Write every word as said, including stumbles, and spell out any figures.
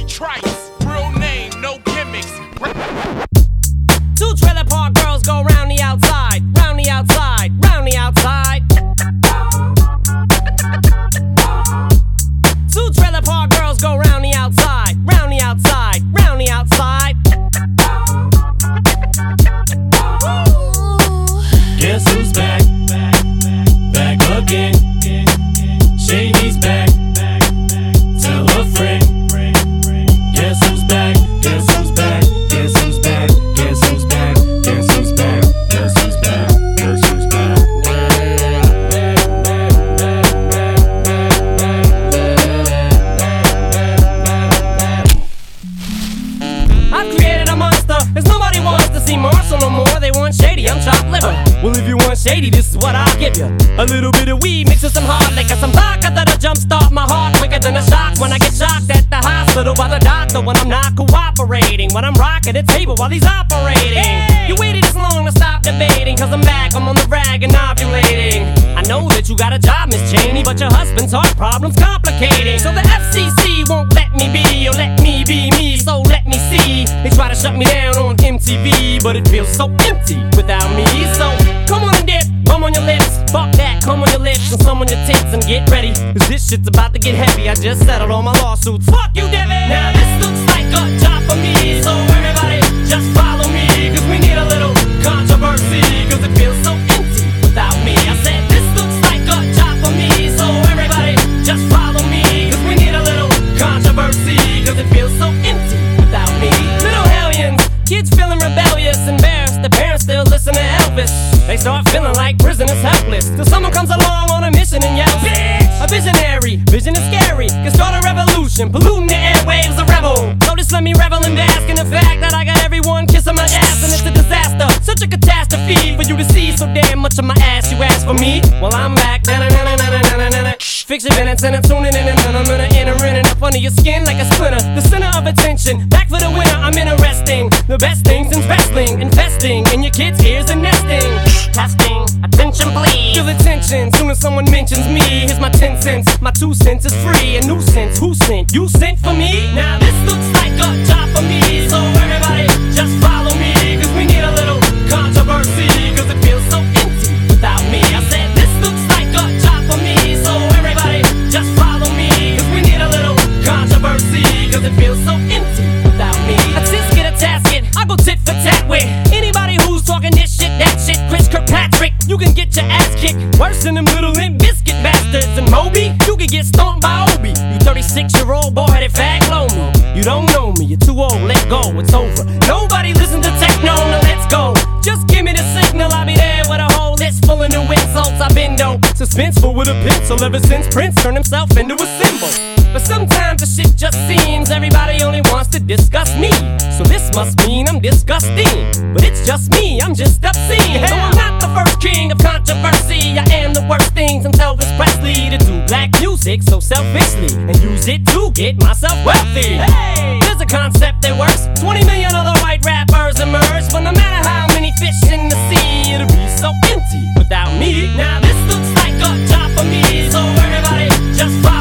Trice, real name, no gimmicks. Two trailer park girls go round the outside, round the outside, round the outside. Two trailer park girls go round the outside, round the outside, round the outside. Guess who's back? Back again. Shady's back. Tell a friend. Guess who's back? Guess who's back? Guess who's back? Guess who's back? Guess who's back? Guess who's back? Guess who's back? I've created a monster, cause nobody wants to see Marshall no more. They want Shady, I'm chopped liver. Well, if you want Shady, this is what I'll give you. A little bit of weed mixed with some hard liquor, some vodka that'll jumpstart my heart quicker than a shock when I get shocked at the hospital by the doctor when I'm not cooperating, when I'm rocking the table while he's operating. Hey! You waited this long to stop debating, cause I'm back, I'm on the rag and ovulating. I know that you got a job, Miss Cheney, but your husband's heart problem's complicating. So the F C C won't let me be, or let me be me, so let me see. They try to shut me down on M T V, but it feels so empty without me. So come on and dip, come on your lips, fuck that, come on your lips and some on your tits and get ready, cause this shit's about to get heavy. I just settled all my lawsuits, fuck you, Devin. Now this looks like a job for me, so everybody just follow me, cause we need a little controversy, cause it feels so empty without me. I said this looks like a job for me, so everybody just follow me, cause we need a little controversy, cause it feels so empty without me. Little hellions, kids feeling rebellious, embarrassed, the parents still listen to Elvis. They start feeling like prisoners helpless, till someone comes along on a mission and yells, bitch! A visionary, vision is scary, can start a revolution, polluting the airwaves, a rebel. So just let me revel and bask in the fact that I got everyone kissing my ass and it's a disaster, such a catastrophe for you to see so damn much of my ass. You ask for me, well I'm back. Fix your minutes and I'm tuning in and I'm gonna enter in and up under your skin like a splinter. The center of attention, back for the winner, I'm interesting. The best things in wrestling, investing in your kids' ears and nesting. Testing, attention please. Feel the tension, soon as someone mentions me. Here's my ten cents, my two cents is free. A nuisance, who sent? You sent for me? Now this looks like a job for me, so everybody just follow me, cause we need a little controversy, cause it feels so empty without me. I said this looks like a job for me, so everybody just follow me, cause we need a little controversy, cause it feels so empty without me. A tisket, a tasket, I go tit for tat with anybody who's talking this shit, that shit. Chris Kirkpatrick, you can get your ass kicked worse than them little Limp Biscuit bastards. And Moby, you can get stomped by Obi. You thirty-six year old boy headed fag blow me. You don't know me, you're too old, let go, it's over. Nobody listen to techno, now let's go. Just give me the signal, I'll be there with a whole list full of new insults. I've been dope, suspenseful with a pencil ever since Prince turned himself into a symbol. But sometimes the shit just seems everybody only wants to discuss me. So this must mean I'm disgusting, but it's just me, I'm just obscene. So I'm not the first king of controversy, I am the worst thing since Elvis Presley to do black music so selfishly and use it to get myself wealthy. Hey, there's a concept that works, twenty million other white rappers emerge, but no matter how many fish in the sea, it'll be so empty without me. Now this looks like a job for me, so everybody just follow